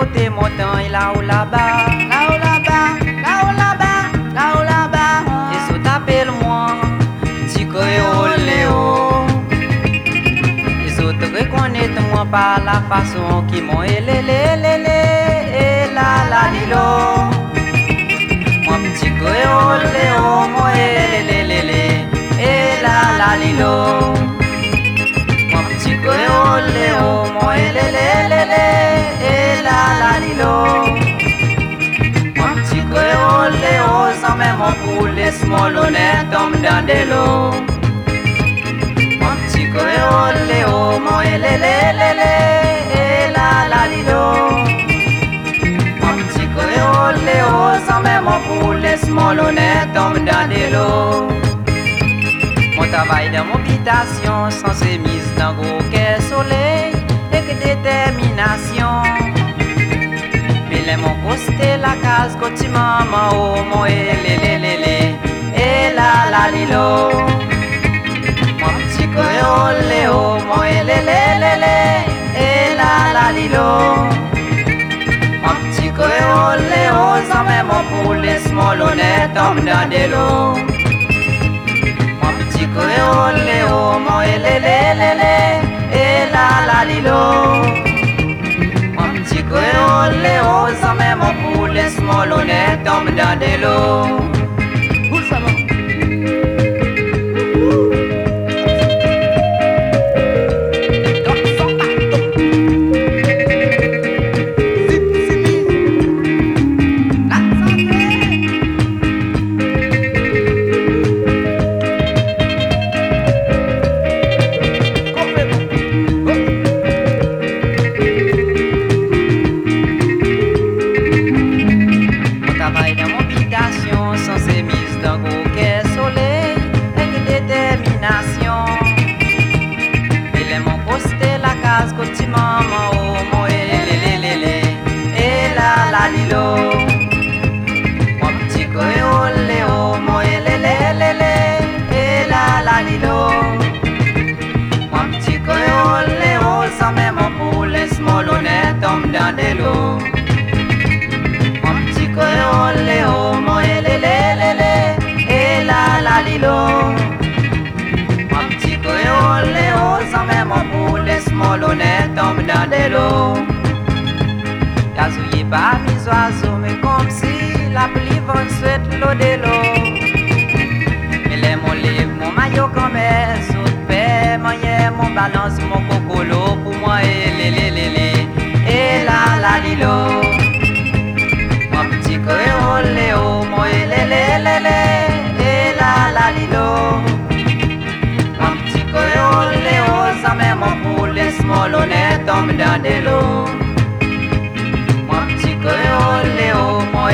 côté montagne, là-haut là-bas, là-haut là-bas, là-haut là-bas, là-haut là-bas. Et so t'appelle moi, petit créole Léo. Et so te reconnais moi par la façon qui m'ont et la lilo. Moi petit créole Léo, moi et la lilo. Moi petit créole Léo, moi et la lilo. Moi petit créole Léo, sans même mon poulet small honnête tombe dans de l'eau. Moi petit créole Léo, moi et la lilo. Moi petit créole Léo, sans même mon poulet small honnête tombe dans de l'eau. Mon travail de mobilisation sans se mise dans gros quai soleil et que détermination. Mais les mon costé la case côté maman oh moi et la lilo. Mon petit créole Léo moi et la lilo. Mon petit créole Léo sans même mon poulet small honnête tombe dans de l'eau. Créole Léo, moi et la lilo. Mon petit créole Léo, sans même mon poulet small honnête tombe dans de l'eau. Sans ces mises d'un gros quai soleil avec détermination. Et les m'ont posté la case côté maman oh moi et la lilo. Mon petit créole Léo moi et la lilo. Mon petit créole Léo sans même pour les small honnête tombe dans de l'eau. Mon petit créole Léo moi la lilo. Mon petit créole Léo, sans même mon poulet small honnête tombe dans de l'eau. Gazouillé par mes oiseaux, mais comme si la pluie vent souhaite l'eau de l'eau. Mais les mon livre, mon maillot comme sous paix, mon yé, mon balance, mon cocolo pour moi et la lilo. Mon petit créole Léo, moi la lilo. Mon petit créole Léo, sans même mon poulet small honnête tombe dans de l'eau. Mon petit créole Léo, moi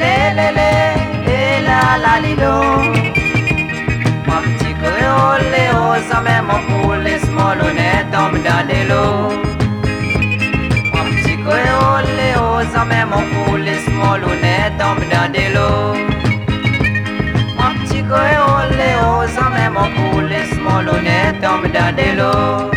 et la lilo. Mon petit créole Léo, sans même mon poulet small honnête tombe dans de l'eau. Mon petit créole Léo, sans même mon poulet small honnête tombe dans de l'eau. Créole Léo, sans même mon poulet small honnête tombe dans de l'eau.